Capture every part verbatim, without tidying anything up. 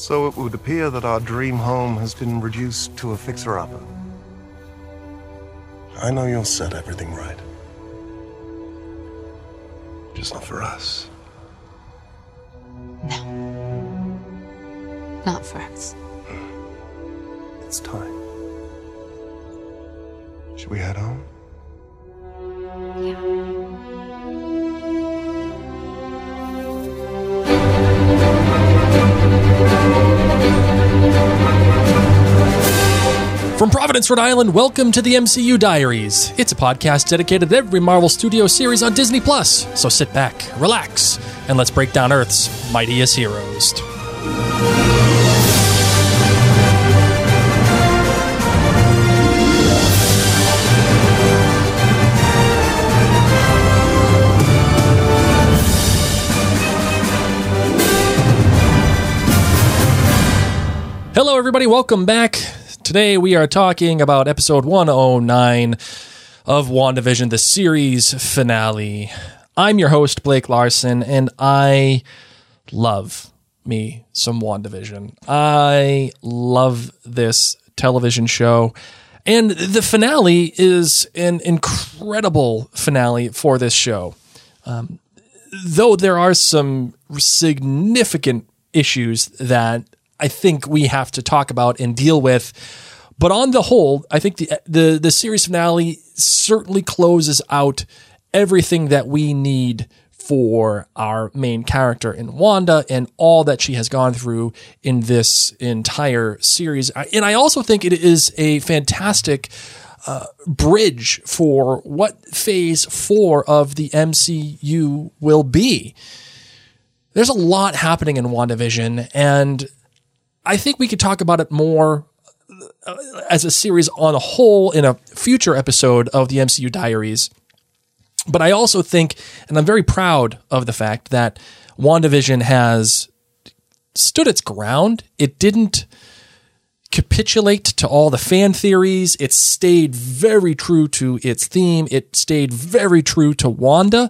So it would appear that our dream home has been reduced to a fixer-upper. I know you'll set everything right. Just not for us. No. Not for us. It's time. Should we head home? Yeah. From Providence, Rhode Island, welcome to the M C U Diaries. It's a podcast dedicated to every Marvel Studios series on Disney Plus. So sit back, relax, and let's break down Earth's mightiest heroes. Hello, everybody. Welcome back. Today we are talking about episode one oh nine of WandaVision, the series finale. I'm your host, Blake Larson, and I love me some WandaVision. I love this television show, and the finale is an incredible finale for this show. Um, though there are some significant issues that I think we have to talk about and deal with. But on the whole, I think the, the the series finale certainly closes out everything that we need for our main character in Wanda and all that she has gone through in this entire series. And I also think it is a fantastic uh, bridge for what phase four of the M C U will be. There's a lot happening in WandaVision, and I think we could talk about it more as a series on a whole in a future episode of the M C U Diaries. But I also think, and I'm very proud of the fact that WandaVision has stood its ground. It didn't capitulate to all the fan theories. It stayed very true to its theme. It stayed very true to Wanda.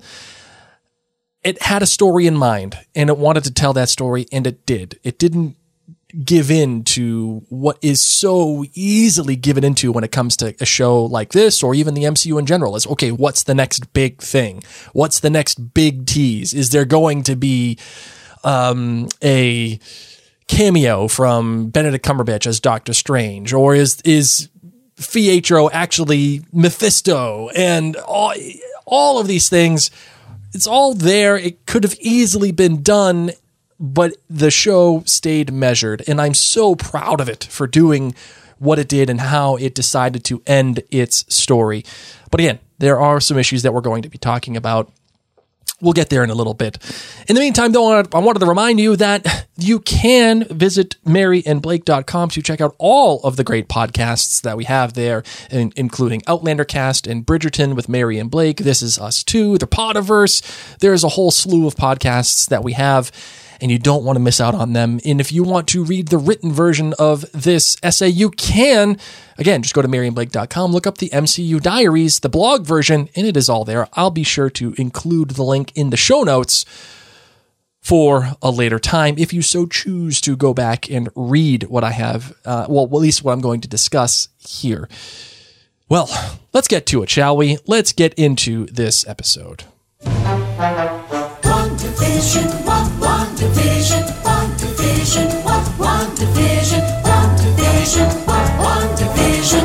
It had a story in mind, and it wanted to tell that story, and it did. It didn't give in to what is so easily given into when it comes to a show like this, or even the M C U in general, is, okay, what's the next big thing? What's the next big tease? Is there going to be um, a cameo from Benedict Cumberbatch as Doctor Strange? Or is is Pietro actually Mephisto? And all, all of these things, it's all there. It could have easily been done, but the show stayed measured, and I'm so proud of it for doing what it did and how it decided to end its story. But again, there are some issues that we're going to be talking about. We'll get there in a little bit. In the meantime, though, I wanted to remind you that you can visit mary and blake dot com to check out all of the great podcasts that we have there, including Outlander Cast and Bridgerton with Mary and Blake, This Is Us Too, The Podiverse. There's a whole slew of podcasts that we have, and you don't want to miss out on them. And if you want to read the written version of this essay, you can. Again, just go to mary and blake dot com, look up the M C U Diaries, the blog version, and it is all there. I'll be sure to include the link in the show notes for a later time, if you so choose to go back and read what I have, uh, well, at least what I'm going to discuss here. Well, let's get to it, shall we? Let's get into this episode. WandaVision, WandaVision, WandaVision, WandaVision, WandaVision, WandaVision,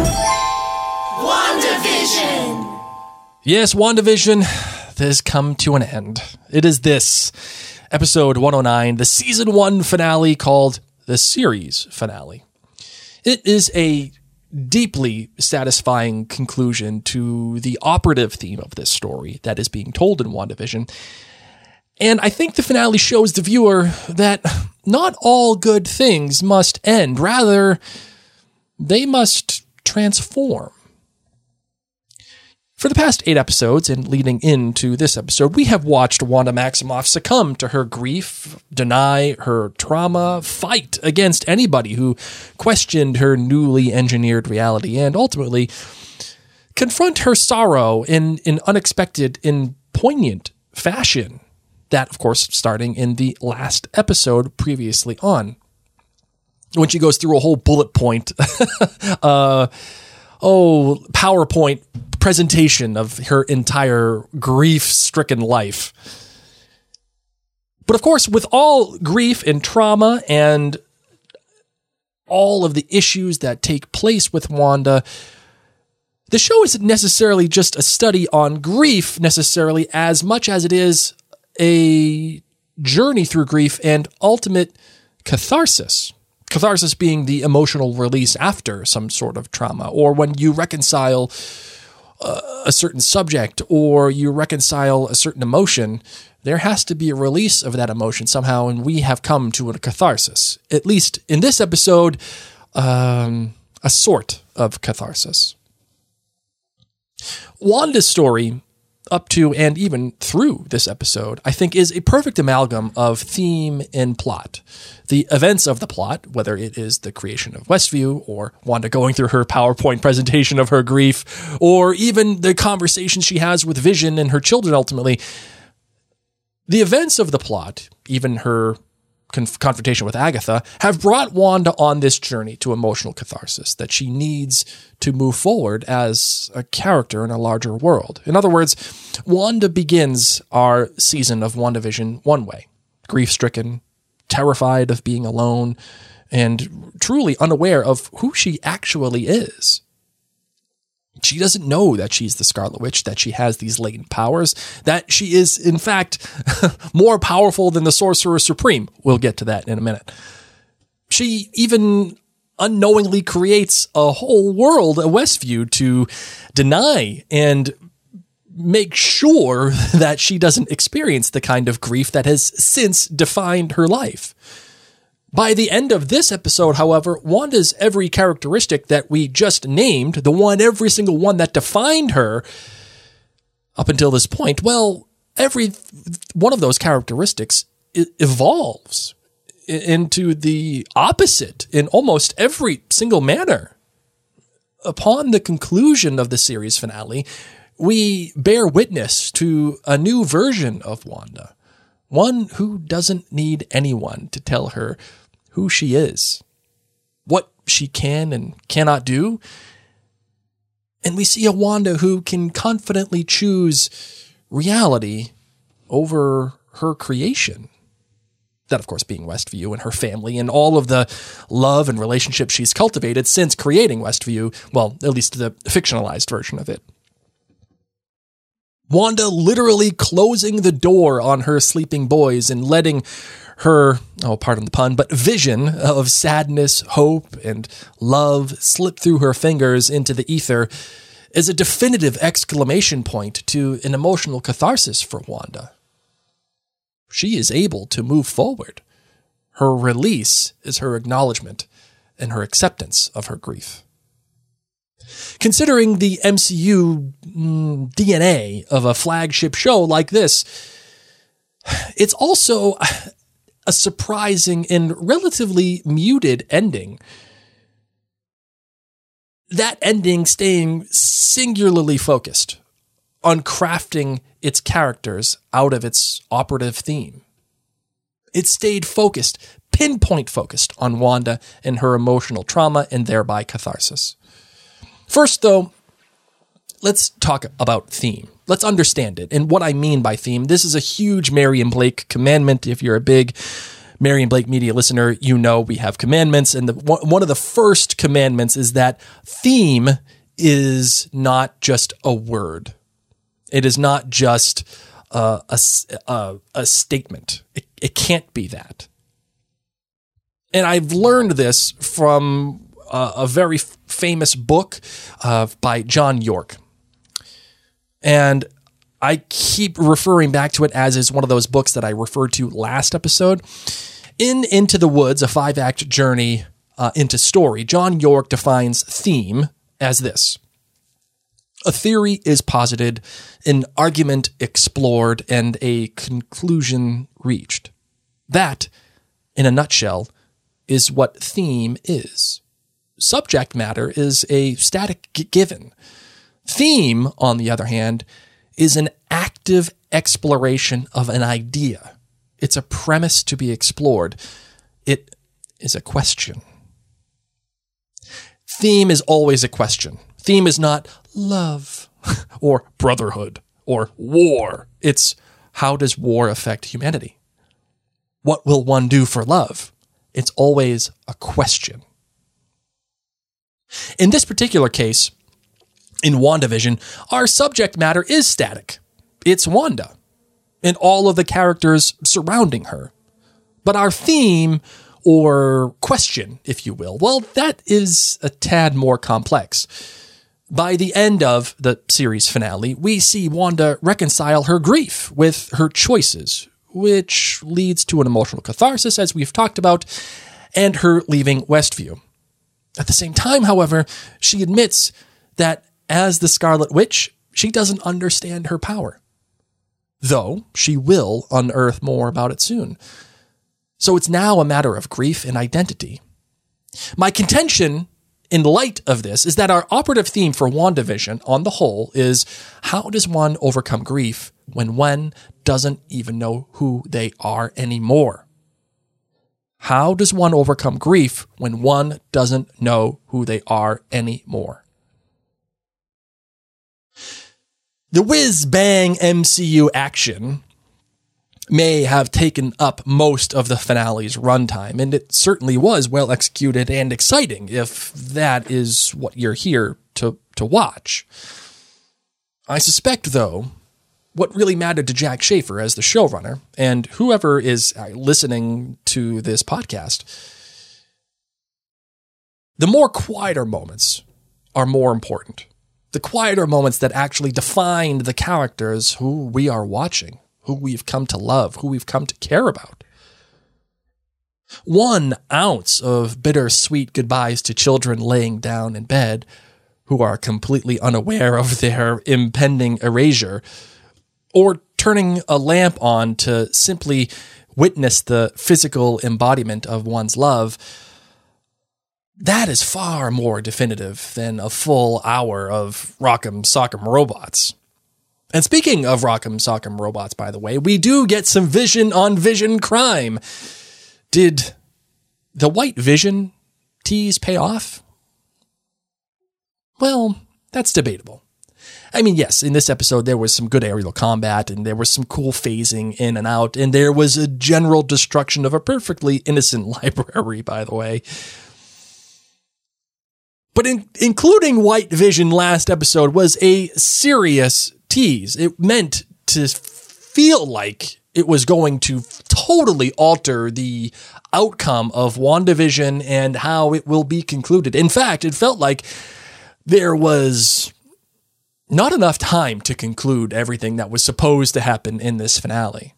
WandaVision. Yes, WandaVision has come to an end. It is this, episode one oh nine, the season one finale called the series finale. It is a deeply satisfying conclusion to the operative theme of this story that is being told in WandaVision. And I think the finale shows the viewer that not all good things must end. Rather, they must transform. For the past eight episodes, and leading into this episode, we have watched Wanda Maximoff succumb to her grief, deny her trauma, fight against anybody who questioned her newly engineered reality, and ultimately confront her sorrow in an unexpected and poignant fashion. That, of course, starting in the last episode previously on. when she goes through a whole bullet point, uh, oh, PowerPoint presentation of her entire grief-stricken life. But of course, with all grief and trauma and all of the issues that take place with Wanda, the show isn't necessarily just a study on grief necessarily as much as it is a journey through grief and ultimate catharsis. Catharsis being the emotional release after some sort of trauma, or when you reconcile uh, a certain subject or you reconcile a certain emotion, there has to be a release of that emotion somehow, and we have come to a catharsis. At least in this episode, um, a sort of catharsis. Wanda's story, up to and even through this episode, I think is a perfect amalgam of theme and plot. The events of the plot, whether it is the creation of Westview, or Wanda going through her PowerPoint presentation of her grief, or even the conversations she has with Vision and her children ultimately, the events of the plot, even her conf- confrontation with Agatha, have brought Wanda on this journey to emotional catharsis that she needs to move forward as a character in a larger world. In other words, Wanda begins our season of WandaVision one way: grief-stricken, terrified of being alone, and truly unaware of who she actually is. She doesn't know that she's the Scarlet Witch, that she has these latent powers, that she is, in fact, more powerful than the Sorcerer Supreme. We'll get to that in a minute. She even unknowingly creates a whole world, a Westview, to deny and make sure that she doesn't experience the kind of grief that has since defined her life. By the end of this episode, however, Wanda's every characteristic that we just named, the one, every single one that defined her up until this point, well, every one of those characteristics evolves into the opposite in almost every single manner. Upon the conclusion of the series finale, we bear witness to a new version of Wanda. One who doesn't need anyone to tell her who she is, what she can and cannot do. And we see a Wanda who can confidently choose reality over her creation. That, of course, being Westview and her family and all of the love and relationships she's cultivated since creating Westview, well, at least the fictionalized version of it. Wanda literally closing the door on her sleeping boys and letting her, oh, pardon the pun, but vision of sadness, hope, and love slip through her fingers into the ether is a definitive exclamation point to an emotional catharsis for Wanda. She is able to move forward. Her release is her acknowledgement and her acceptance of her grief. Considering the M C U mm, D N A of a flagship show like this, it's also a surprising and relatively muted ending. That ending staying singularly focused on crafting its characters out of its operative theme. It stayed focused, pinpoint focused on Wanda and her emotional trauma and thereby catharsis. First, though, let's talk about theme. Let's understand it. And what I mean by theme, this is a huge Marion Blake commandment. If you're a big Marion Blake Media listener, you know we have commandments. And the, one of the first commandments is that theme is not just a word. It is not just uh, a, a, a statement. It, it can't be that. And I've learned this from uh, a very f- famous book uh, by John York. And I keep referring back to it as is one of those books that I referred to last episode. In Into the Woods, a five-act journey uh, into story, John York defines theme as this. A theory is posited, an argument explored, and a conclusion reached. That, in a nutshell, is what theme is. Subject matter is a static g- given. Theme, on the other hand, is an active exploration of an idea. It's a premise to be explored. It is a question. Theme is always a question. Theme is not love or brotherhood or war. It's how does war affect humanity? What will one do for love? It's always a question. In this particular case, in WandaVision, our subject matter is static. It's Wanda and all of the characters surrounding her. But our theme, or question, if you will, well, that is a tad more complex. By the end of the series finale, we see Wanda reconcile her grief with her choices, which leads to an emotional catharsis, as we've talked about, and her leaving Westview. At the same time, however, she admits that as the Scarlet Witch, she doesn't understand her power, though she will unearth more about it soon. So it's now a matter of grief and identity. My contention in light of this is that our operative theme for WandaVision on the whole is how does one overcome grief when one doesn't even know who they are anymore? How does one overcome grief when one doesn't know who they are anymore? The whiz-bang M C U action may have taken up most of the finale's runtime, and it certainly was well executed and exciting, if that is what you're here to, to watch. I suspect, though, what really mattered to Jac Schaeffer as the showrunner, and whoever is listening to this podcast, the more quieter moments are more important. The quieter moments that actually define the characters who we are watching, who we've come to love, who we've come to care about. One ounce of bittersweet goodbyes to children laying down in bed who are completely unaware of their impending erasure, or turning a lamp on to simply witness the physical embodiment of one's love, that is far more definitive than a full hour of Rock'em Sock'em Robots. And speaking of Rock'em Sock'em Robots, by the way, we do get some Vision on Vision crime. Did the White Vision tease pay off? Well, that's debatable. I mean, yes, in this episode, there was some good aerial combat, and there was some cool phasing in and out, and there was a general destruction of a perfectly innocent library, by the way. But in, including White Vision last episode was a serious tease. It meant to feel like it was going to totally alter the outcome of WandaVision and how it will be concluded. In fact, it felt like there was not enough time to conclude everything that was supposed to happen in this finale.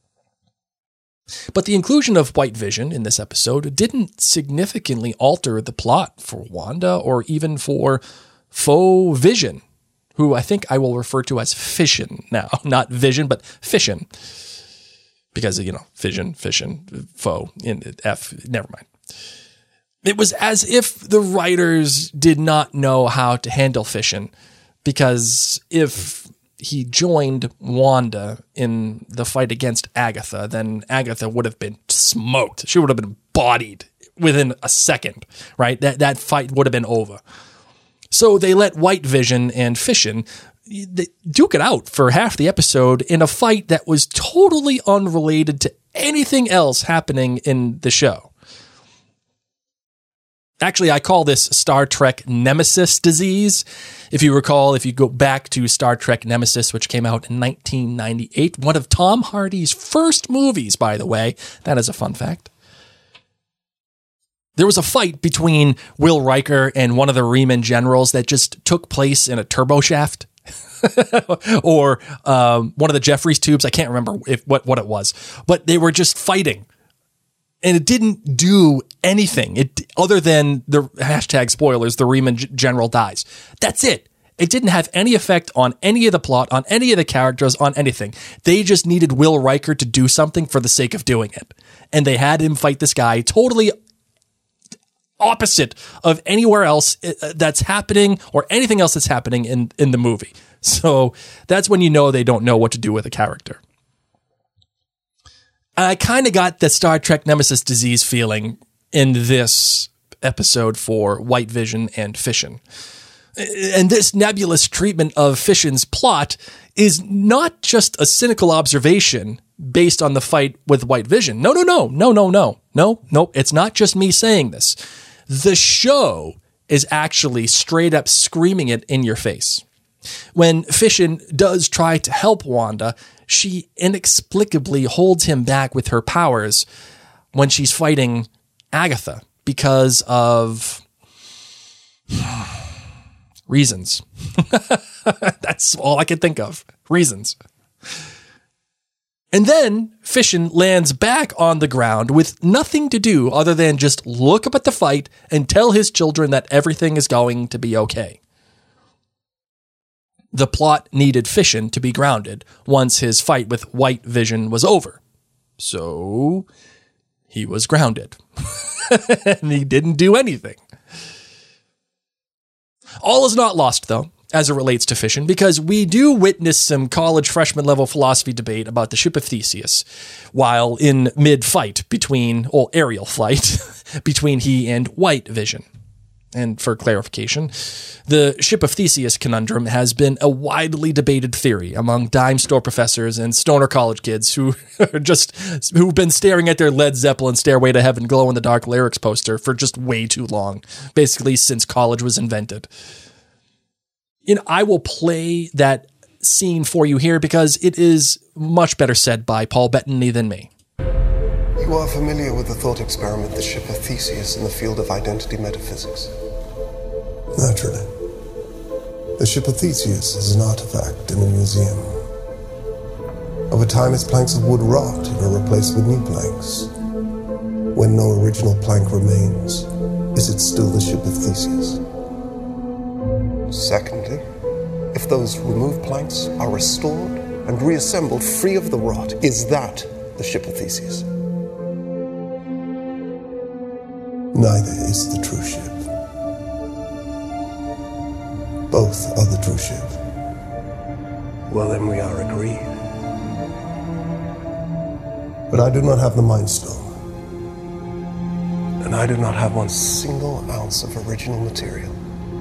But the inclusion of White Vision in this episode didn't significantly alter the plot for Wanda or even for Faux Vision, who I think I will refer to as Fission now. Not Vision, but Fission. Because, you know, Fission, Fission, Faux, in F, never mind. It was as if the writers did not know how to handle Fission, because if he joined Wanda in the fight against Agatha, then Agatha would have been smoked. She would have been bodied within a second, right? That that fight would have been over. So they let White Vision and Fission duke it out for half the episode in a fight that was totally unrelated to anything else happening in the show. Actually, I call this Star Trek Nemesis disease. If you recall, if you go back to Star Trek Nemesis, which came out in nineteen ninety-eight, one of Tom Hardy's first movies, by the way. That is a fun fact. There was a fight between Will Riker and one of the Riemann generals that just took place in a turbo shaft. or um, one of the Jeffries tubes. I can't remember if what, what it was. But they were just fighting. And it didn't do anything it other than the hashtag spoilers, the Riemann g- general dies. That's it. It didn't have any effect on any of the plot, on any of the characters, on anything. They just needed Will Riker to do something for the sake of doing it. And they had him fight this guy totally opposite of anywhere else that's happening or anything else that's happening in, in the movie. So that's when you know they don't know what to do with a character. I kind of got the Star Trek Nemesis disease feeling in this episode for White Vision and Fission. And this nebulous treatment of Fission's plot is not just a cynical observation based on the fight with White Vision. No, no, no, no, no, no, no, no. It's not just me saying this. The show is actually straight up screaming it in your face. When Fission does try to help Wanda, she inexplicably holds him back with her powers when she's fighting Agatha because of reasons. That's all I can think of. Reasons. And then Fission lands back on the ground with nothing to do other than just look up at the fight and tell his children that everything is going to be okay. The plot needed Fission to be grounded once his fight with White Vision was over. So he was grounded. And he didn't do anything. All is not lost, though, as it relates to Fission, because we do witness some college freshman level philosophy debate about the ship of Theseus while in mid-fight between, or aerial fight, between he and White Vision. And for clarification, the ship of Theseus conundrum has been a widely debated theory among dime store professors and stoner college kids who are just who've been staring at their Led Zeppelin Stairway to Heaven glow in the dark lyrics poster for just way too long, basically since college was invented. You know, I will play that scene for you here because it is much better said by Paul Bettany than me. You are familiar with the thought experiment, the ship of Theseus, in the field of identity metaphysics? Naturally. The ship of Theseus is an artifact in a museum. Over time, its planks of wood rot and are replaced with new planks. When no original plank remains, is it still the ship of Theseus? Secondly, if those removed planks are restored and reassembled free of the rot, is that the ship of Theseus? Neither is the true ship. Both are the true ship. Well, then we are agreed. But I do not have the Mind Stone. And I do not have one single ounce of original material.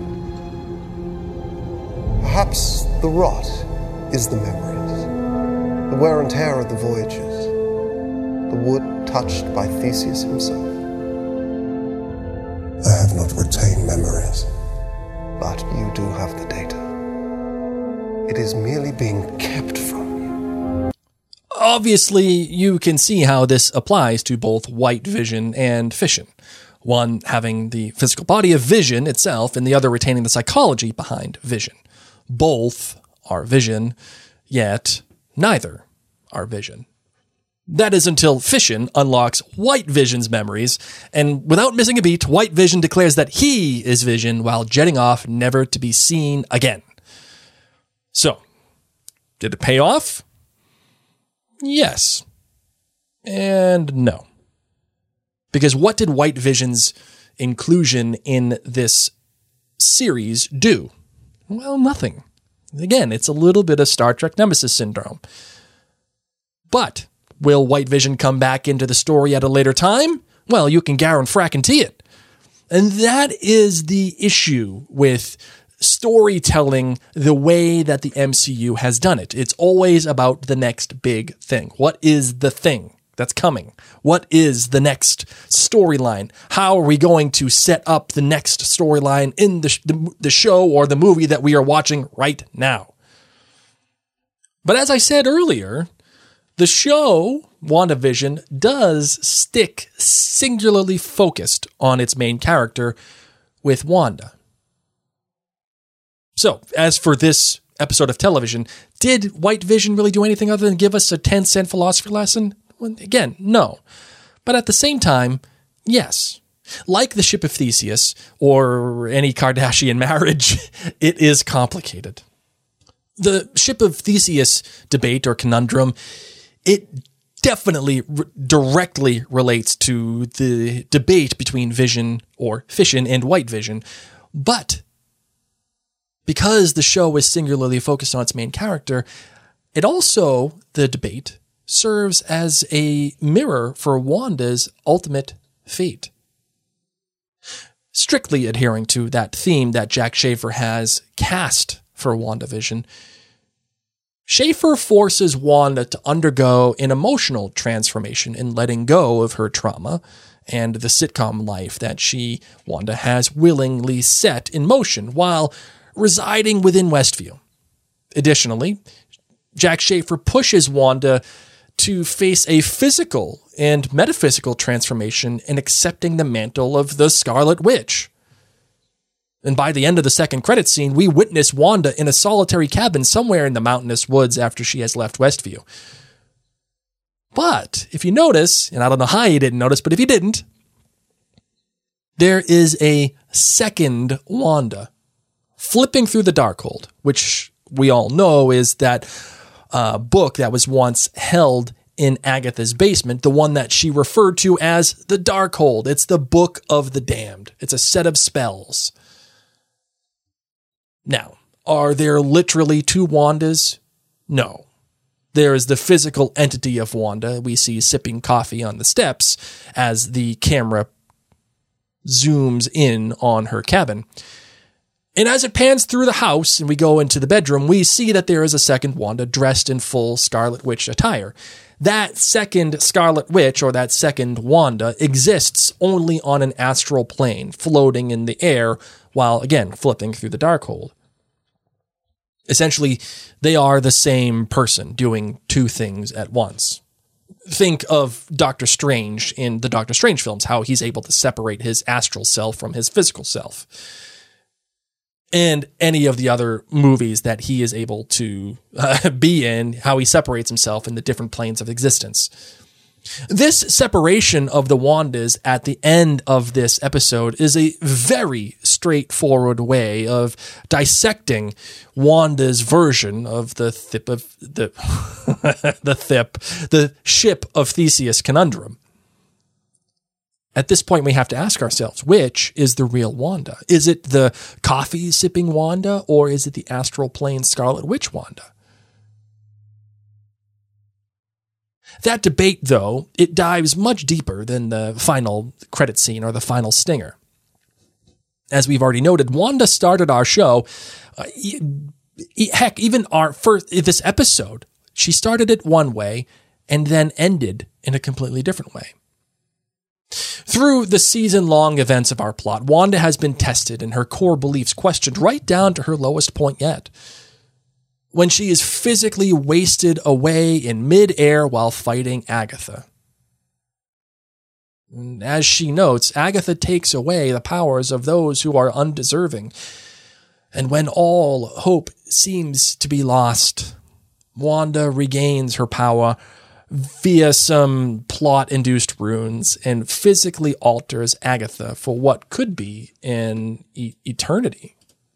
Perhaps the rot is the memories, the wear and tear of the voyages, the wood touched by Theseus himself. I have not retained memories. But you do have the data. It is merely being kept from you. Obviously, you can see how this applies to both White Vision and Fission. One having the physical body of Vision itself, and the other retaining the psychology behind Vision. Both are Vision, yet neither are Vision. That is until Fission unlocks White Vision's memories, and without missing a beat, White Vision declares that he is Vision while jetting off never to be seen again. So, did it pay off? Yes. And no. Because what did White Vision's inclusion in this series do? Well, nothing. Again, it's a little bit of Star Trek Nemesis syndrome. But will White Vision come back into the story at a later time? Well, you can guarantee it. And that is the issue with storytelling the way that the M C U has done it. It's always about the next big thing. What is the thing that's coming? What is the next storyline? How are we going to set up the next storyline in the, the, the show or the movie that we are watching right now? But as I said earlier, the show, WandaVision, does stick singularly focused on its main character with Wanda. So, as for this episode of television, did White Vision really do anything other than give us a ten cent philosophy lesson? Well, again, no. But at the same time, yes. Like the ship of Theseus or any Kardashian marriage, it is complicated. The ship of Theseus debate or conundrum, it definitely r- directly relates to the debate between Vision or Fission and White Vision. But because the show is singularly focused on its main character, it also, the debate, serves as a mirror for Wanda's ultimate fate. strictly adhering to that theme that Jac Schaeffer has cast for WandaVision, Schaeffer forces Wanda to undergo an emotional transformation in letting go of her trauma and the sitcom life that she, Wanda, has willingly set in motion while residing within Westview. Additionally, Jac Schaeffer pushes Wanda to face a physical and metaphysical transformation in accepting the mantle of the Scarlet Witch. And by the end of the second credit scene, we witness Wanda in a solitary cabin somewhere in the mountainous woods after she has left Westview. But if you notice, and I don't know how you didn't notice, but if you didn't, there is a second Wanda flipping through the Darkhold, which we all know is that uh, book that was once held in Agatha's basement, the one that she referred to as the Darkhold. It's the Book of the Damned. It's a set of spells. Now, are there literally two Wandas? No. There is the physical entity of Wanda we see sipping coffee on the steps as the camera zooms in on her cabin. And as it pans through the house and we go into the bedroom, we see that there is a second Wanda dressed in full Scarlet Witch attire. That second Scarlet Witch, or that second Wanda, exists only on an astral plane, floating in the air while, again, flipping through the Darkhold. Essentially, they are the same person doing two things at once. Think of Doctor Strange in the Doctor Strange films, how he's able to separate his astral self from his physical self. And any of the other movies that he is able to uh, be in, how he separates himself in the different planes of existence. This separation of the Wandas at the end of this episode is a very straightforward way of dissecting Wanda's version of the thip of the the thip, the ship of Theseus conundrum. At this point, we have to ask ourselves, which is the real Wanda? Is it the coffee-sipping Wanda, or is it the astral plane Scarlet Witch Wanda? That debate, though, it dives much deeper than the final credit scene or the final stinger. As we've already noted, Wanda started our show, uh, heck, even our first, this episode, she started it one way and then ended in a completely different way. Through the season-long events of our plot, Wanda has been tested and her core beliefs questioned right down to her lowest point yet, when she is physically wasted away in mid-air while fighting Agatha. As she notes, Agatha takes away the powers of those who are undeserving, and when all hope seems to be lost, Wanda regains her power via some plot-induced runes and physically alters Agatha for what could be an e- eternity.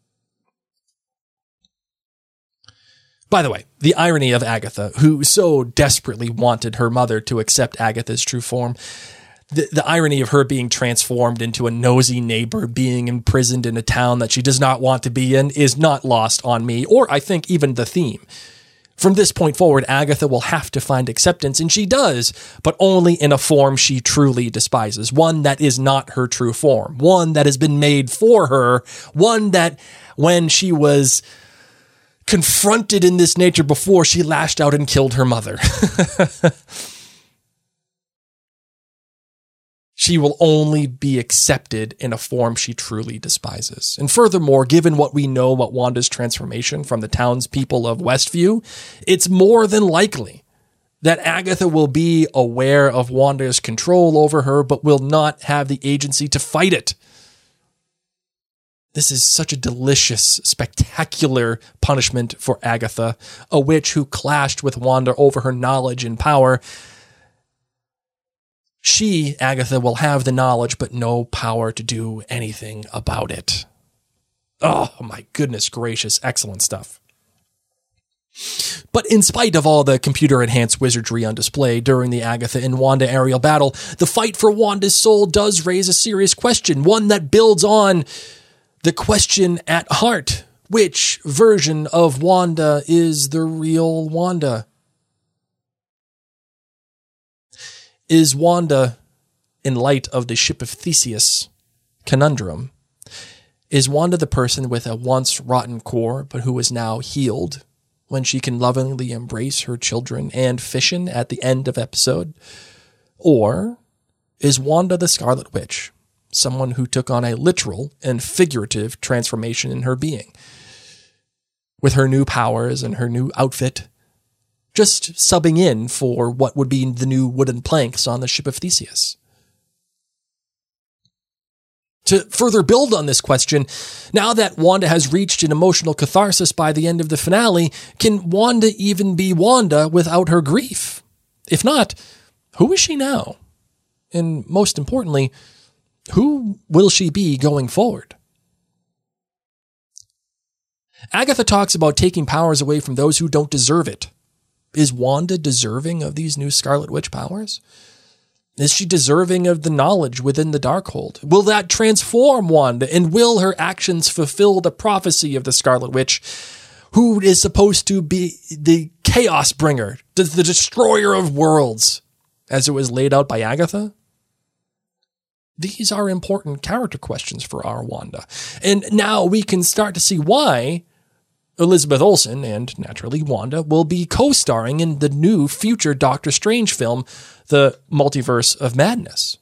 By the way, the irony of Agatha, who so desperately wanted her mother to accept Agatha's true form, the, the irony of her being transformed into a nosy neighbor, being imprisoned in a town that she does not want to be in, is not lost on me, or I think even the theme. From this point forward, Agatha will have to find acceptance, and she does, but only in a form she truly despises, one that is not her true form, one that has been made for her, one that, when she was confronted in this nature before, she lashed out and killed her mother. She will only be accepted in a form she truly despises. And furthermore, given what we know about Wanda's transformation from the townspeople of Westview, it's more than likely that Agatha will be aware of Wanda's control over her, but will not have the agency to fight it. This is such a delicious, spectacular punishment for Agatha, a witch who clashed with Wanda over her knowledge and power. She, Agatha, will have the knowledge, but no power to do anything about it. Oh, my goodness gracious, excellent stuff. But in spite of all the computer-enhanced wizardry on display during the Agatha and Wanda aerial battle, the fight for Wanda's soul does raise a serious question, one that builds on the question at heart. Which version of Wanda is the real Wanda? Is Wanda, in light of the ship of Theseus conundrum, Is Wanda the person with a once rotten core, but who is now healed when she can lovingly embrace her children and Fission at the end of episode? Or is Wanda the Scarlet Witch, someone who took on a literal and figurative transformation in her being, with her new powers and her new outfit, just subbing in for what would be the new wooden planks on the ship of Theseus? To further build on this question, now that Wanda has reached an emotional catharsis by the end of the finale, can Wanda even be Wanda without her grief? If not, who is she now? And most importantly, who will she be going forward? Agatha talks about taking powers away from those who don't deserve it. Is Wanda deserving of these new Scarlet Witch powers? Is she deserving of the knowledge within the Darkhold? Will that transform Wanda, and will her actions fulfill the prophecy of the Scarlet Witch, who is supposed to be the chaos bringer, the, the destroyer of worlds, as it was laid out by Agatha? These are important character questions for our Wanda. And now we can start to see why Elizabeth Olsen, and naturally Wanda, will be co-starring in the new future Doctor Strange film, The Multiverse of Madness.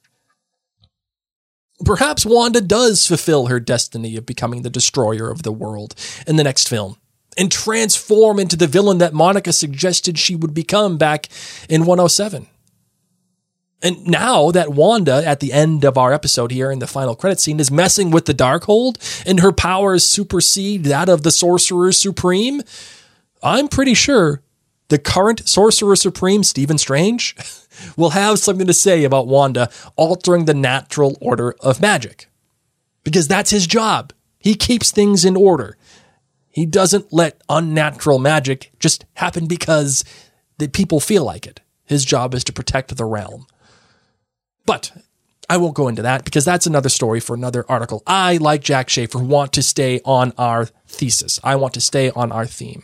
Perhaps Wanda does fulfill her destiny of becoming the destroyer of the world in the next film, and transform into the villain that Monica suggested she would become back in one oh seven. And now that Wanda, at the end of our episode here in the final credit scene, is messing with the Darkhold and her powers supersede that of the Sorcerer Supreme, I'm pretty sure the current Sorcerer Supreme, Stephen Strange, will have something to say about Wanda altering the natural order of magic. Because that's his job. He keeps things in order. He doesn't let unnatural magic just happen because the people feel like it. His job is to protect the realm. But I won't go into that because that's another story for another article. I, like Jack Schaefer, want to stay on our thesis. I want to stay on our theme.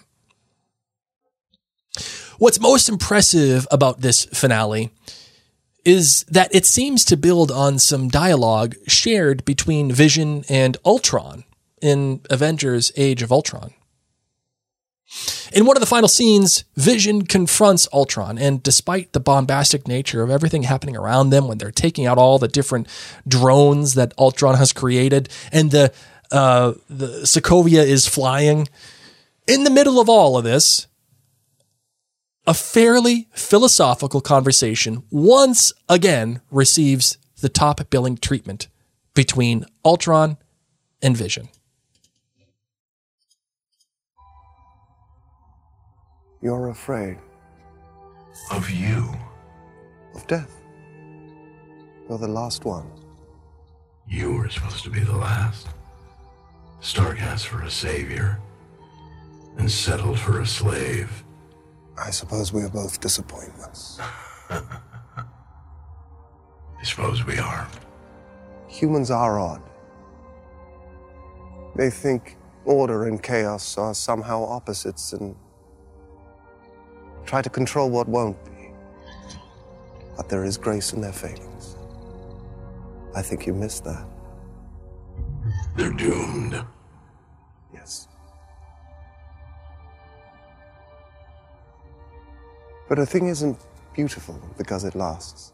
What's most impressive about this finale is that it seems to build on some dialogue shared between Vision and Ultron in Avengers Age of Ultron. In one of the final scenes, Vision confronts Ultron, and despite the bombastic nature of everything happening around them when they're taking out all the different drones that Ultron has created, and the, uh, the Sokovia is flying, in the middle of all of this, a fairly philosophical conversation once again receives the top billing treatment between Ultron and Vision. You're afraid Of you. of death. You're the last one. You were supposed to be the last. Stark asked for a savior and settled for a slave. I suppose we are both disappointments. I suppose we are. Humans are odd. They think order and chaos are somehow opposites and try to control what won't be. But there is grace in their failings. I think you missed that. They're doomed. Yes. But a thing isn't beautiful because it lasts.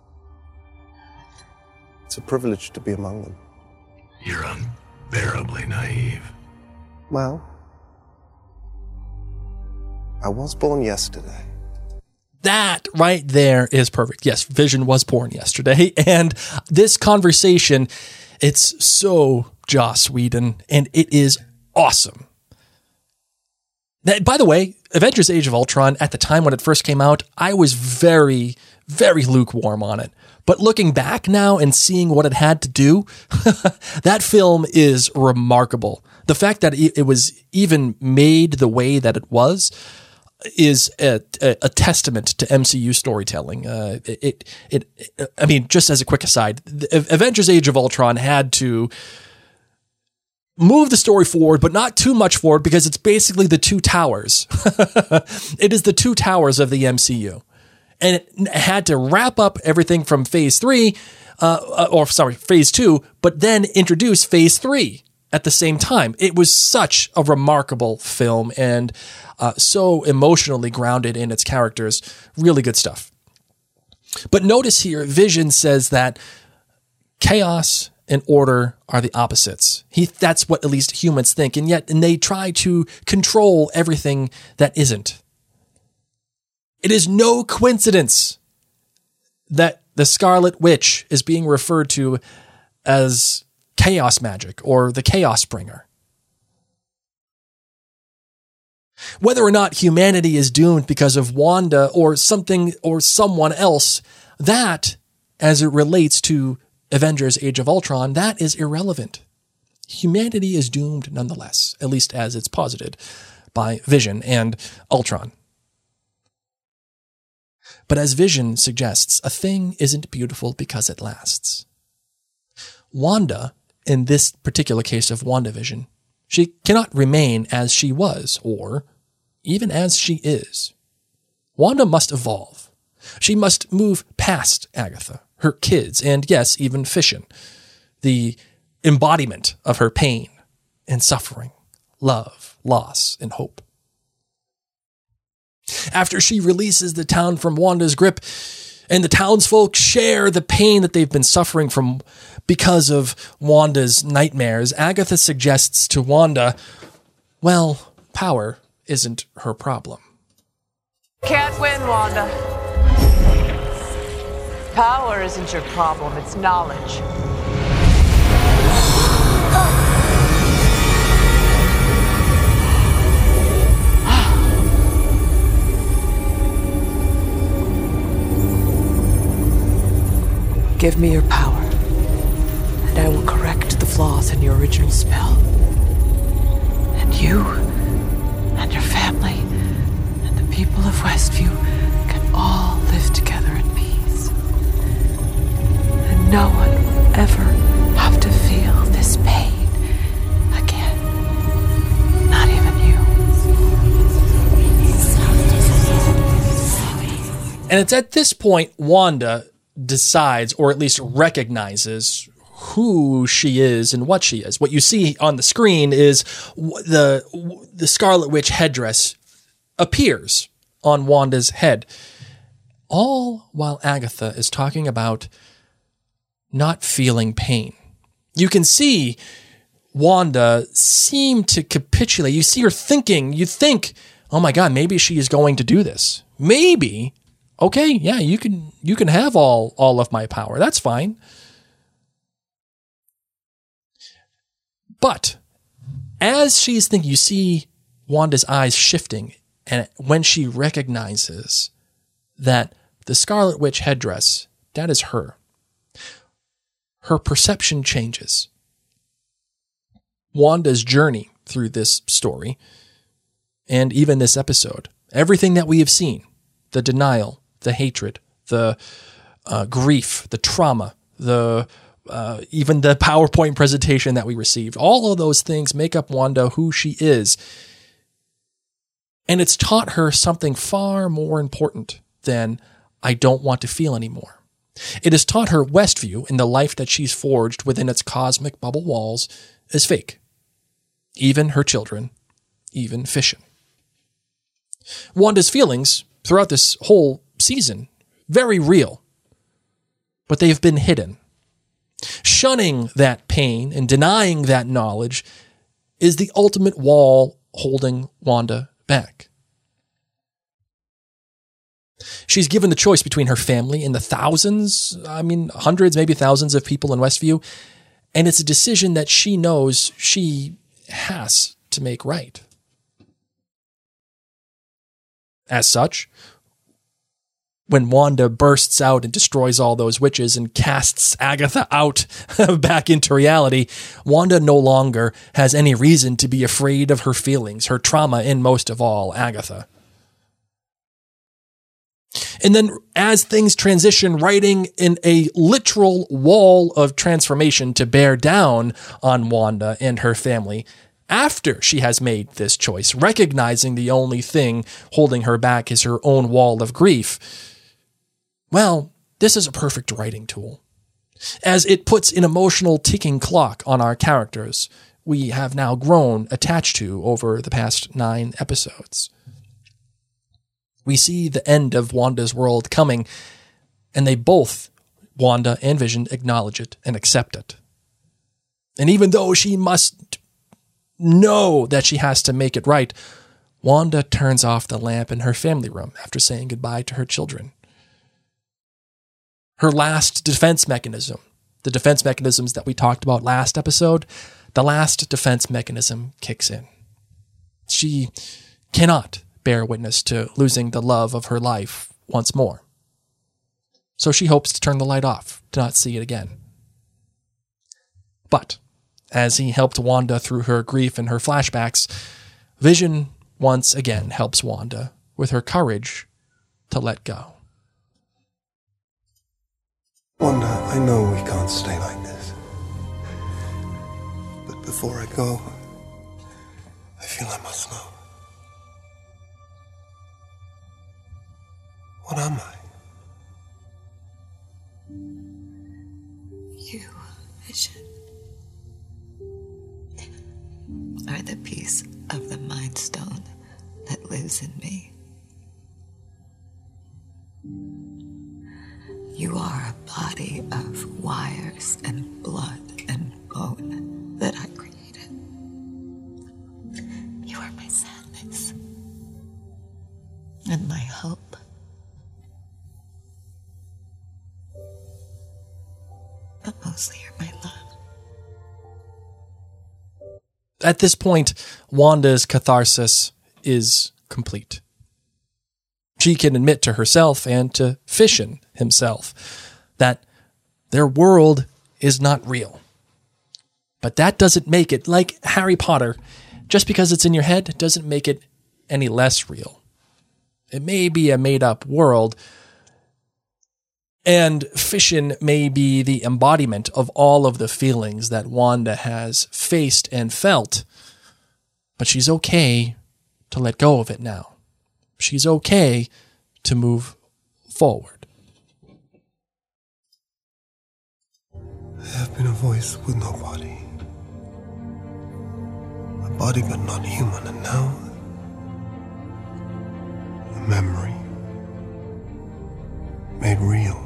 It's a privilege to be among them. You're unbearably naive. Well, I was born yesterday. That right there is perfect. Yes, Vision was born yesterday. And this conversation, it's so Joss Whedon, and it is awesome. That, by the way, Avengers Age of Ultron, at the time when it first came out, I was very, very lukewarm on it. But looking back now and seeing what it had to do, that film is remarkable. The fact that it was even made the way that it was is a, a, a testament to M C U storytelling. Uh, it, it, it, I mean, just as a quick aside, Avengers Age of Ultron had to move the story forward, but not too much forward because it's basically the two towers. It is the two towers of the M C U. And it had to wrap up everything from phase three uh, or sorry, phase two, but then introduce phase three at the same time. It was such a remarkable film and uh, so emotionally grounded in its characters. Really good stuff. But notice here, Vision says that chaos and order are the opposites. He, that's what at least humans think, and yet and they try to control everything that isn't. It is no coincidence that the Scarlet Witch is being referred to as chaos magic or the chaos bringer. Whether or not humanity is doomed because of Wanda or something or someone else, that, as it relates to Avengers Age of Ultron, that is irrelevant. Humanity is doomed nonetheless, at least as it's posited by Vision and Ultron. But as Vision suggests, a thing isn't beautiful because it lasts. Wanda, in this particular case of WandaVision, she cannot remain as she was, or even as she is. Wanda must evolve. She must move past Agatha, her kids, and yes, even Fission, the embodiment of her pain and suffering, love, loss, and hope. After she releases the town from Wanda's grip, and the townsfolk share the pain that they've been suffering from because of Wanda's nightmares, Agatha suggests to Wanda, well, power isn't her problem. Can't win, Wanda. Power isn't your problem, it's knowledge. Give me your power, and I will correct the flaws in your original spell. And you, and your family, and the people of Westview can all live together in peace. And no one will ever have to feel this pain again. Not even you. And it's at this point Wanda decides, or at least recognizes, who she is and what she is. What you see on the screen is the the Scarlet Witch headdress appears on Wanda's head, all while Agatha is talking about not feeling pain. You can see Wanda seem to capitulate. You see her thinking, you think, oh my God, maybe she is going to do this. Maybe. Okay, yeah, you can you can have all, all of my power. That's fine. But as she's thinking, you see Wanda's eyes shifting, and when she recognizes that the Scarlet Witch headdress, that is her, her perception changes. Wanda's journey through this story, and even this episode, everything that we have seen, the denial, the hatred, the uh, grief, the trauma, the uh, even the PowerPoint presentation that we received, all of those things make up Wanda who she is. And it's taught her something far more important than I don't want to feel anymore. It has taught her Westview and the life that she's forged within its cosmic bubble walls is fake. Even her children, even Fission. Wanda's feelings throughout this whole season, very real, but they've been hidden. Shunning that pain and denying that knowledge is the ultimate wall holding Wanda back. She's given the choice between her family and the thousands, I mean, hundreds, maybe thousands of people in Westview, and it's a decision that she knows she has to make right. As such, when Wanda bursts out and destroys all those witches and casts Agatha out back into reality, Wanda no longer has any reason to be afraid of her feelings, her trauma, and most of all, Agatha. And then as things transition, writing in a literal wall of transformation to bear down on Wanda and her family, after she has made this choice, recognizing the only thing holding her back is her own wall of grief, well, this is a perfect writing tool. as it puts an emotional ticking clock on our characters we have now grown attached to over the past nine episodes. We see the end of Wanda's world coming, and they both, Wanda and Vision, acknowledge it and accept it. And even though she must know that she has to make it right, Wanda turns off the lamp in her family room after saying goodbye to her children. Her last defense mechanism, the defense mechanisms that we talked about last episode, the last defense mechanism kicks in. She cannot bear witness to losing the love of her life once more. So she hopes to turn the light off, to not see it again. But as he helped Wanda through her grief and her flashbacks, Vision once again helps Wanda with her courage to let go. Wanda, I know we can't stay like this. But before I go, I feel I must know. What am I? You, Vision, are the piece of the Mind Stone that lives in me. You are a body of wires and blood and bone that I created. You are my sadness and my hope. But mostly you're my love. At this point, Wanda's catharsis is complete. She can admit to herself and to Fission himself that their world is not real. But that doesn't make it, like Harry Potter, just because it's in your head doesn't make it any less real. It may be a made-up world, and Fission may be the embodiment of all of the feelings that Wanda has faced and felt, but she's okay to let go of it now. She's okay to move forward. I have been a voice with no body. A body but not human, and now a memory made real.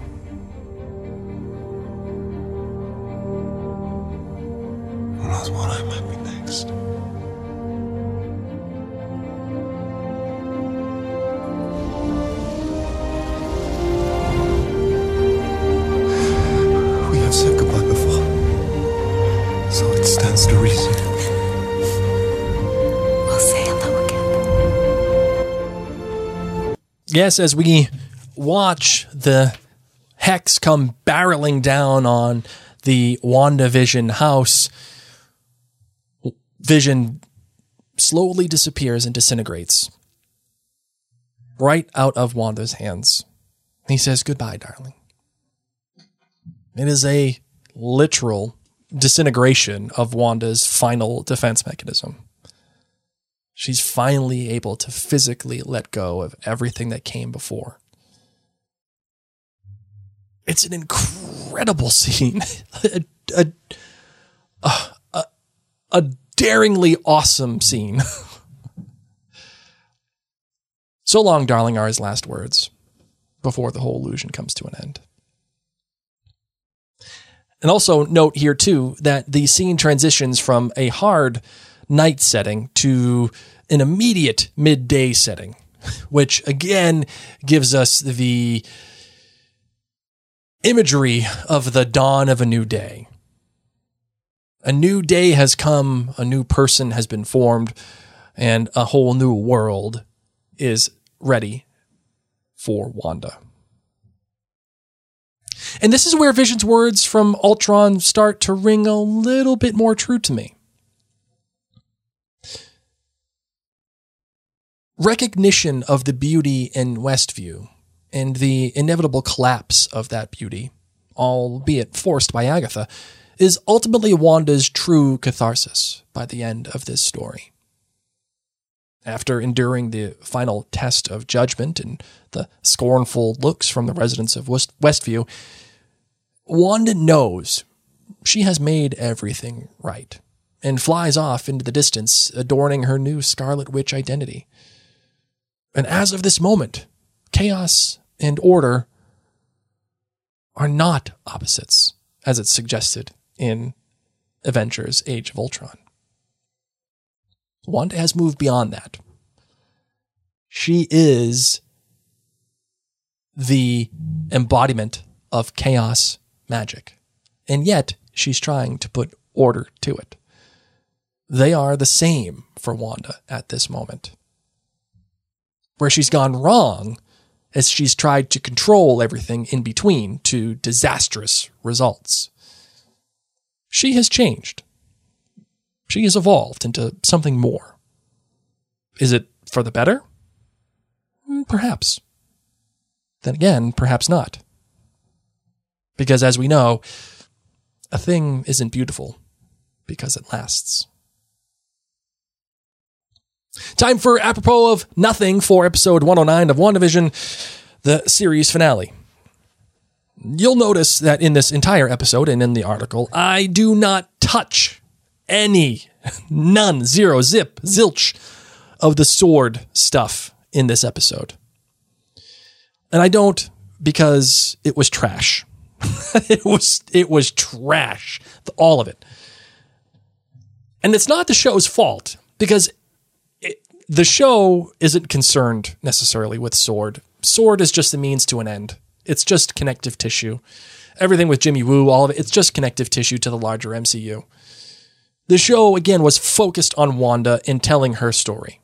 Who knows what I might be next? We have said goodbye before, so it stands to reason. We'll say hello again. Yes, as we watch the hex come barreling down on the WandaVision house, Vision slowly disappears and disintegrates right out of Wanda's hands. He says, "Goodbye, darling." It is a literal disintegration of Wanda's final defense mechanism. She's finally able to physically let go of everything that came before. It's an incredible scene. a, a, a, a daringly awesome scene. "So long, darling," are his last words before the whole illusion comes to an end. And also note here, too, that the scene transitions from a hard night setting to an immediate midday setting, which, again, gives us the imagery of the dawn of a new day. A new day has come, a new person has been formed, and a whole new world is ready for Wanda. And this is where Vision's words from Ultron start to ring a little bit more true to me. Recognition of the beauty in Westview and the inevitable collapse of that beauty, albeit forced by Agatha, is ultimately Wanda's true catharsis by the end of this story. After enduring the final test of judgment and the scornful looks from the residents of West- Westview, Wanda knows she has made everything right and flies off into the distance, adorning her new Scarlet Witch identity. And as of this moment, chaos and order are not opposites, as it's suggested in Avengers Age of Ultron. Wanda has moved beyond that. She is the embodiment of chaos magic, and yet she's trying to put order to it. They are the same for Wanda at this moment. Where she's gone wrong is she's tried to control everything in between to disastrous results. She has changed. She has evolved into something more. Is it for the better? Perhaps. Then again, perhaps not. Because as we know, a thing isn't beautiful because it lasts. Time for apropos of nothing for episode one oh nine of WandaVision, the series finale. You'll notice that in this entire episode and in the article, I do not touch any, none, zero, zip, zilch of the sword stuff in this episode. And I don't because it was trash. it was it was trash, all of it. And it's not the show's fault because it, the show isn't concerned necessarily with sword. Sword is just a means to an end. It's just connective tissue. Everything with Jimmy Woo, all of it, it's just connective tissue to the larger M C U. The show, again, was focused on Wanda and telling her story.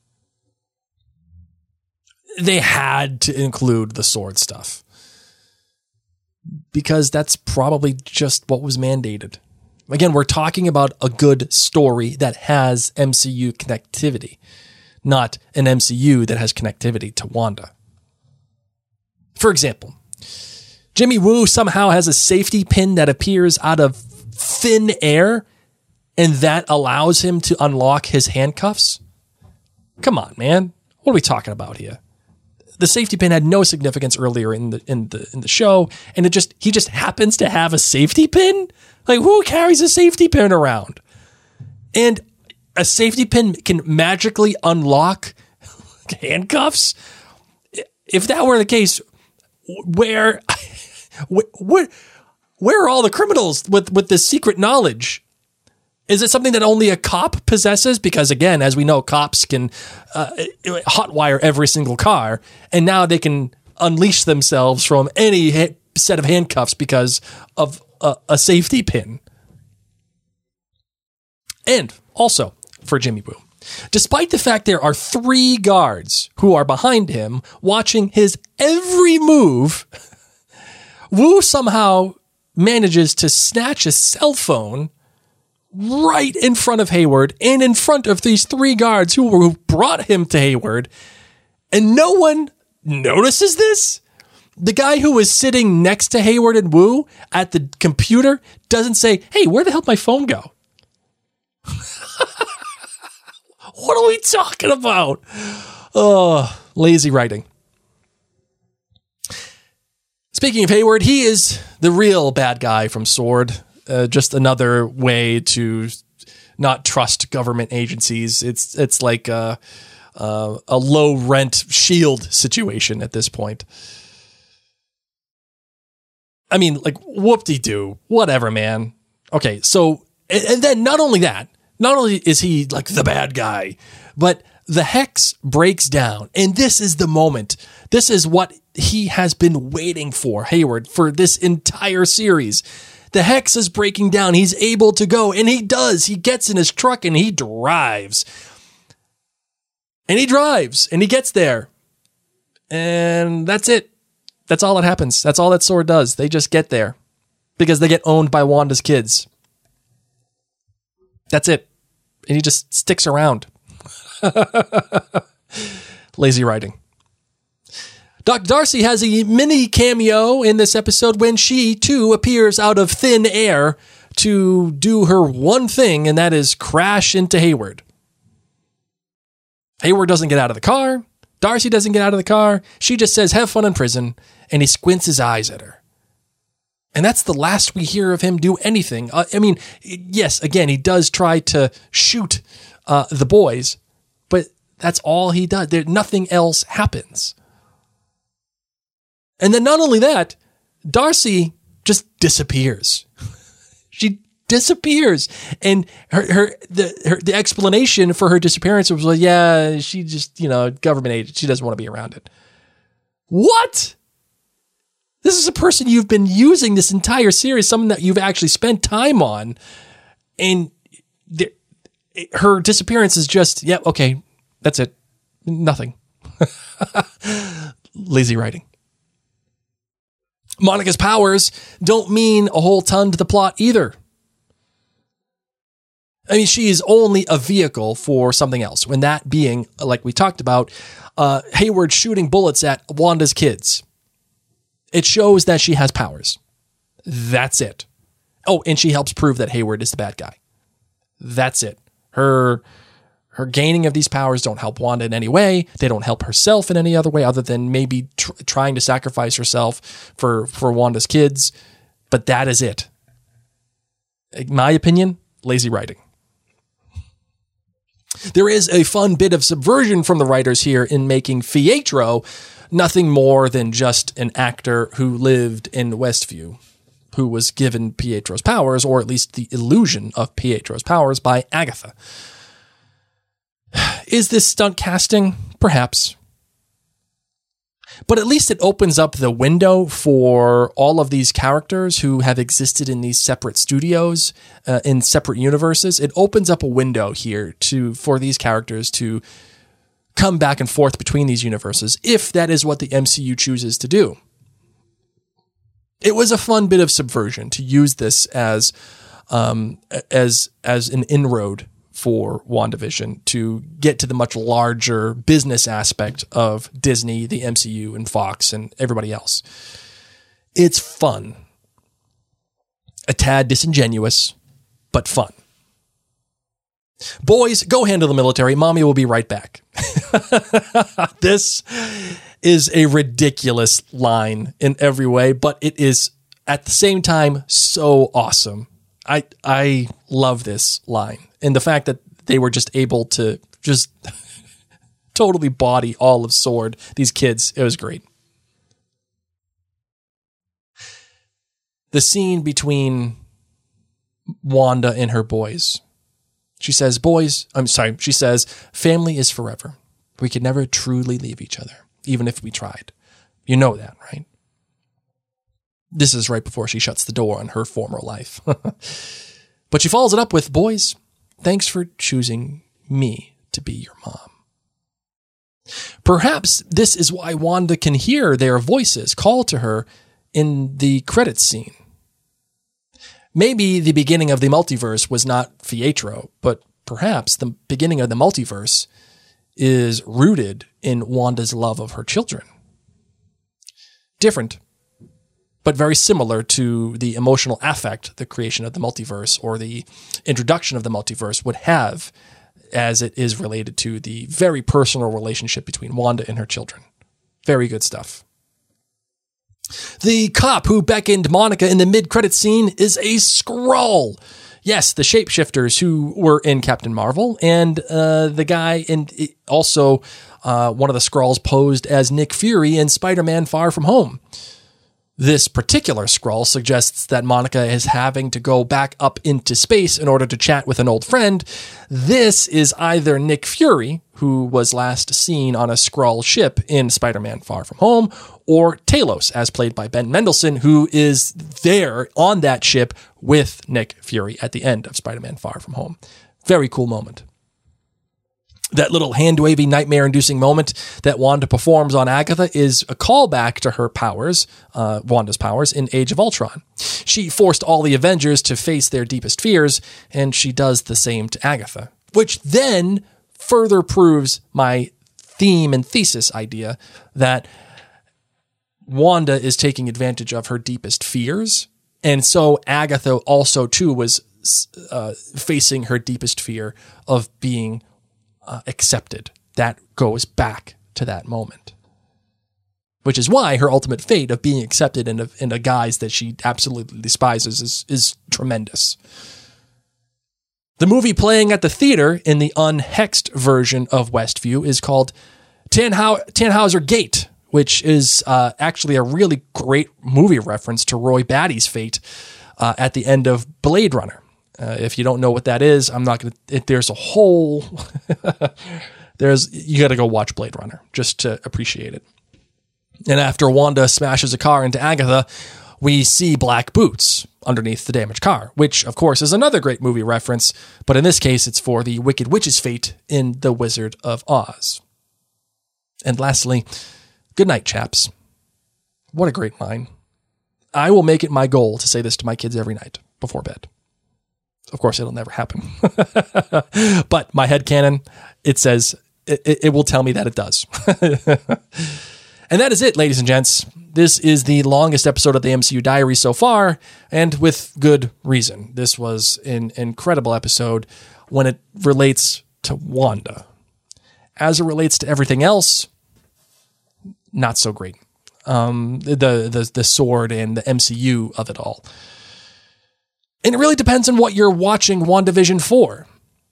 They had to include the sword stuff because that's probably just what was mandated. Again, we're talking about a good story that has M C U connectivity, not an M C U that has connectivity to Wanda. For example, Jimmy Woo somehow has a safety pin that appears out of thin air, and that allows him to unlock his handcuffs. Come on, man. What are we talking about here? The safety pin had no significance earlier in the in the in the show, and it just he just happens to have a safety pin? Like, who carries a safety pin around? And a safety pin can magically unlock handcuffs? If that were the case, where where where are all the criminals with with this secret knowledge? Is it something that only a cop possesses? Because again, as we know, cops can uh, hotwire every single car, and now they can unleash themselves from any ha- set of handcuffs because of a, a safety pin. And also, for Jimmy Woo, despite the fact there are three guards who are behind him watching his every move, Woo somehow manages to snatch a cell phone right in front of Hayward and in front of these three guards who, who brought him to Hayward, and no one notices this? The guy who was sitting next to Hayward and Woo at the computer doesn't say, "Hey, where the hell did my phone go?" What are we talking about? Oh, lazy writing. Speaking of Hayward, he is the real bad guy from Sword. Uh, just another way to not trust government agencies. It's it's like a, a, a low rent shield situation at this point. I mean, like, whoop-de-doo, whatever, man. Okay, so, and, and then not only that, not only is he like the bad guy, but the Hex breaks down, and this is the moment. This is what he has been waiting for, Hayward, for this entire series. The Hex is breaking down. He's able to go, and he does. He gets in his truck, and he drives. And he drives, and he gets there. And that's it. That's all that happens. That's all that Sword does. They just get there because they get owned by Wanda's kids. That's it. And he just sticks around. Lazy writing. Doctor Darcy has a mini cameo in this episode when she, too, appears out of thin air to do her one thing, and that is crash into Hayward. Hayward doesn't get out of the car. Darcy doesn't get out of the car. She just says, "Have fun in prison," and he squints his eyes at her. And that's the last we hear of him do anything. Uh, I mean, yes, again, he does try to shoot uh, the boys, but that's all he does. There, nothing else happens. And then not only that, Darcy just disappears. She disappears. And her, her, the, her, the explanation for her disappearance was, like, yeah, she just, you know, government agent. She doesn't want to be around it. What? This is a person you've been using this entire series, someone that you've actually spent time on. And the, her disappearance is just, yeah, okay, that's it. Nothing. Lazy writing. Monica's powers don't mean a whole ton to the plot either. I mean, she is only a vehicle for something else. When that being, like we talked about, uh, Hayward shooting bullets at Wanda's kids. It shows that she has powers. That's it. Oh, and she helps prove that Hayward is the bad guy. That's it. Her, her gaining of these powers don't help Wanda in any way. They don't help herself in any other way other than maybe tr- trying to sacrifice herself for, for Wanda's kids. But that is it. In my opinion, lazy writing. There is a fun bit of subversion from the writers here in making Pietro nothing more than just an actor who lived in Westview, who was given Pietro's powers, or at least the illusion of Pietro's powers, by Agatha. Is this stunt casting? Perhaps. But at least it opens up the window for all of these characters who have existed in these separate studios, uh, in separate universes. It opens up a window here to for these characters to come back and forth between these universes, if that is what the M C U chooses to do. It was a fun bit of subversion to use this as um, as as an inroad for WandaVision to get to the much larger business aspect of Disney, the M C U, and Fox, and everybody else. It's fun. A tad disingenuous, but fun. Boys, go handle the military. Mommy will be right back. This is a ridiculous line in every way, but it is at the same time so awesome. I I love this line. And the fact that they were just able to just totally body all of S W O R D, these kids, it was great. The scene between Wanda and her boys. She says, boys, I'm sorry, she says, family is forever. We could never truly leave each other, even if we tried. You know that, right? This is right before she shuts the door on her former life. But she follows it up with, boys, thanks for choosing me to be your mom. Perhaps this is why Wanda can hear their voices call to her in the credits scene. Maybe the beginning of the multiverse was not Pietro, but perhaps the beginning of the multiverse is rooted in Wanda's love of her children. Different, but very similar to the emotional affect the creation of the multiverse or the introduction of the multiverse would have, as it is related to the very personal relationship between Wanda and her children. Very good stuff. The cop who beckoned Monica in the mid-credits scene is a Skrull. Yes, the shapeshifters who were in Captain Marvel, and uh, the guy, and also uh, one of the Skrulls posed as Nick Fury in Spider-Man Far From Home. This particular Skrull suggests that Monica is having to go back up into space in order to chat with an old friend. This is either Nick Fury, who was last seen on a Skrull ship in Spider-Man Far From Home, or Talos, as played by Ben Mendelsohn, who is there on that ship with Nick Fury at the end of Spider-Man Far From Home. Very cool moment. That little hand-wavy, nightmare-inducing moment that Wanda performs on Agatha is a callback to her powers, uh, Wanda's powers, in Age of Ultron. She forced all the Avengers to face their deepest fears, and she does the same to Agatha, which then further proves my theme and thesis idea that Wanda is taking advantage of her deepest fears, and so Agatha also, too, was uh, facing her deepest fear of being Uh, accepted. That goes back to that moment. which is why her ultimate fate of being accepted in a, in a guise that she absolutely despises is, is tremendous. The movie playing at the theater in the unhexed version of Westview is called Tannhau- Tannhauser Gate, which is uh, actually a really great movie reference to Roy Batty's fate uh, at the end of Blade Runner. Uh, if you don't know what that is, I'm not going to, there's a whole, there's, you got to go watch Blade Runner just to appreciate it. And after Wanda smashes a car into Agatha, we see black boots underneath the damaged car, which of course is another great movie reference, but in this case, it's for the Wicked Witch's fate in The Wizard of Oz. And lastly, good night, chaps. What a great line. I will make it my goal to say this to my kids every night before bed. Of course, it'll never happen. But my headcanon, it says, it, it will tell me that it does. And that is it, ladies and gents. This is the longest episode of the M C U Diary so far, and with good reason. This was an incredible episode when it relates to Wanda. As it relates to everything else, not so great. Um, the, the, the sword and the M C U of it all. And it really depends on what you're watching WandaVision for.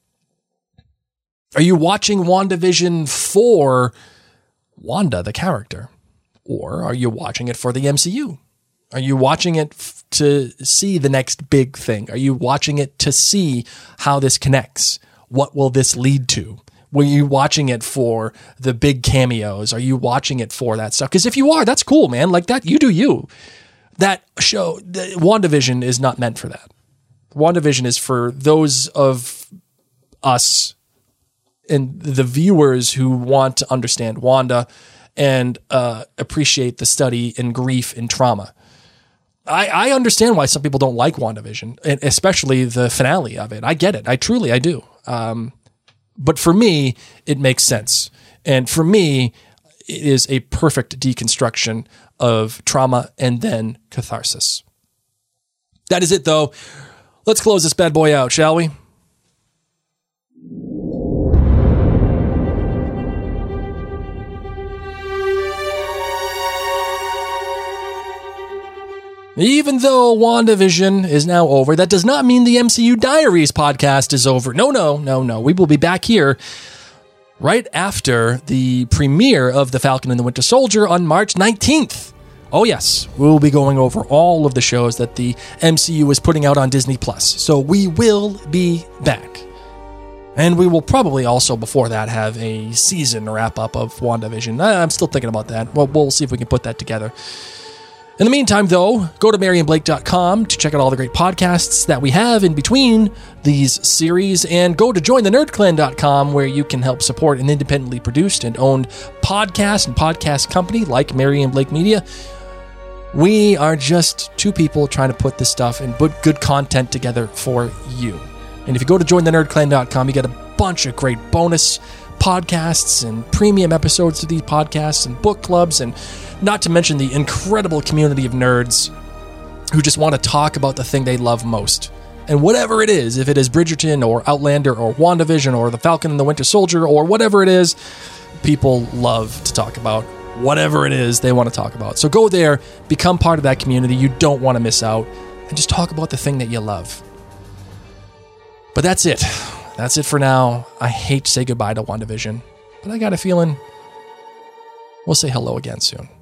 Are you watching WandaVision for Wanda, the character? Or are you watching it for the M C U? Are you watching it f- to see the next big thing? Are you watching it to see how this connects? What will this lead to? Were you watching it for the big cameos? Are you watching it for that stuff? Because if you are, that's cool, man. Like that, you do you. That show, the, WandaVision is not meant for that. WandaVision is for those of us and the viewers who want to understand Wanda and uh, appreciate the study in grief and trauma. I, I understand why some people don't like WandaVision, and especially the finale of it. I get it. I truly, I do. Um, but for me, it makes sense. And for me, it is a perfect deconstruction of trauma and then catharsis. That is it, though. Let's close this bad boy out, shall we? Even though WandaVision is now over, that does not mean the M C U Diaries podcast is over. No, no, no, no. We will be back here right after the premiere of The Falcon and the Winter Soldier on March nineteenth. Oh yes, we'll be going over all of the shows that the M C U is putting out on Disney Plus. So we will be back. And we will probably also, before that, have a season wrap-up of WandaVision. I'm still thinking about that. Well, we'll see if we can put that together. In the meantime, though, go to Mary and Blake dot com to check out all the great podcasts that we have in between these series, and go to join the nerd clan dot com, where you can help support an independently produced and owned podcast and podcast company like Mary and Blake Media. We are just two people trying to put this stuff and put good content together for you. And if you go to join the nerd clan dot com, you get a bunch of great bonus podcasts and premium episodes of these podcasts and book clubs, and not to mention the incredible community of nerds who just want to talk about the thing they love most. And whatever it is, if it is Bridgerton or Outlander or WandaVision or The Falcon and the Winter Soldier or whatever it is, people love to talk about whatever it is they want to talk about. So go there, become part of that community. You don't want to miss out, and just talk about the thing that you love. But that's it. That's it for now. I hate to say goodbye to WandaVision, but I got a feeling we'll say hello again soon.